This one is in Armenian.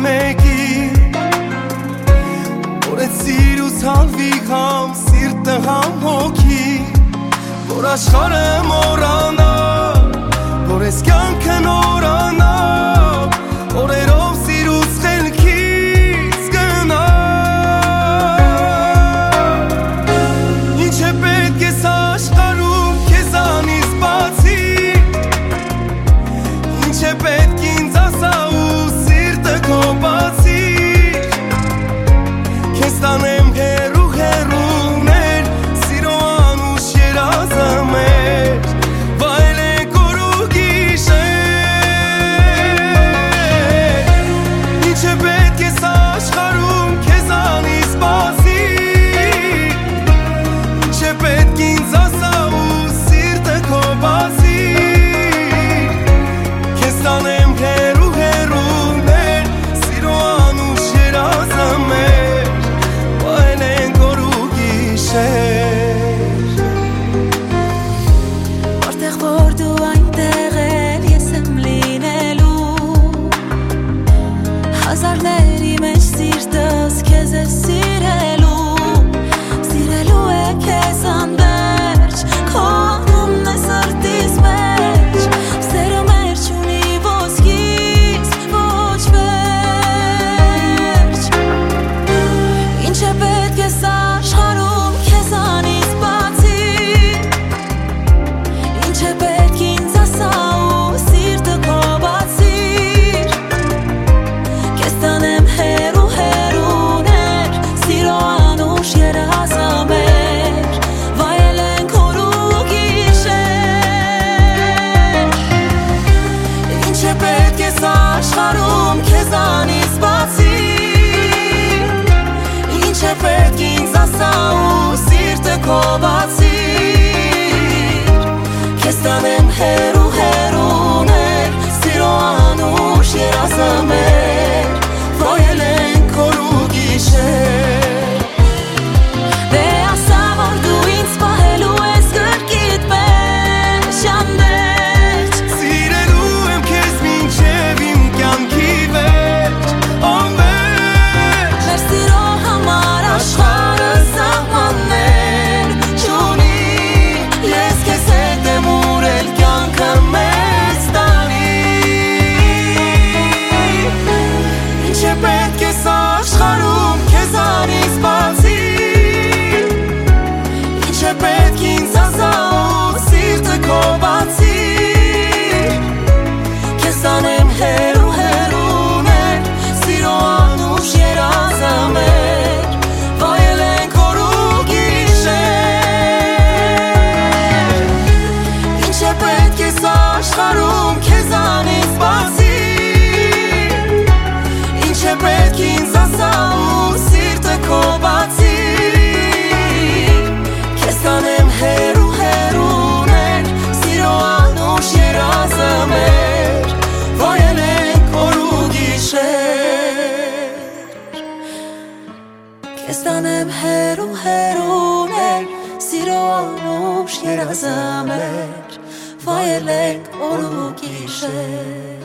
մեկի Որ էտ սիրուս հալվի համ սիրտը համ հոգի Որ աշխարը մորանա Որ ես կյանքը նորանա Օրերով սիրուս խելքից գնա Ինչ է պետք ես աշխարում քեզանից բացի Ինչ է պետք ինձ ասա ու սիրտը քո բացի Քեզ տանեմ հեռու հեռուներ Սիրո անուշ երազը մեր Վայելենք օր ու գիշեր Ինչ է պետք ես աշխարում քեզանից բացի Ինչ է պետք ինձ ասա ու սիրտը քո բացի Քեզ տանեմ հեռու հեռուներ Սիրո անուշ երազը մեր Վայելենք օր ու գիշեր Որտեղ որ դու այնտեղ էլ ես եմ լինելու Հազարների մեջ սիրտս քեզ է սիրելու Սիրելու է քեզ անվերջ Քո անունն է սրտիս մեջ Սերը մեր չունի ոսկից ոչ վերջ Ինչ է պետք ես աշխարում քեզանից բացի Ինչ է պետք ինձ ասա ու սիրտը քո բացիր Քեզ տանեմ հեռու հեռուներ Սիրո անուշ երազը մեր Վայելենք օր ու գիշեր Ինչ է պետք ես աշխարում քեզանից բացի Ինչ է պետք ինձ ասա ու սիրտը քո բացիր Քեզ տանեմ հեռու հեռուներ Սիրո անուշ երազը մեր Վայելենք օր ու գիշեր Դե ասա որ դու ինձ պահելու ես գրկիդ մեջ անվերջ Սիրելու եմ քեզ մինչև իմ կյանքի վերջ Անվերջ Մեր սիրո համար աշխարհը սահմաններ չունի Ես քեզ հետ եմ ուրել կյանքը մեզ տանի Ինչ է պետք ես աշխարում քեզանից բացի Ինչ է պետք ինձ ասա ու սիրտը քո բացի Քեզ տանեմ հեռու հեռուներ Սիրո անուշ երազը մեր Վայելենք օր ու գիշեր Ինչ է պետք ես աշխարում քեզանից բացի Ինչ է պետք ինձ ասա ու սիրտը քո բացի Քեզ տանեմ հեռու հեռուներ Սիրո անուշ երազը մեր Վայելենք օր ու գիշեր Քեզ տանեմ հեռու հեռուներ Սիրո անուշ երազը մեր Վայելենք օր ու գիշեր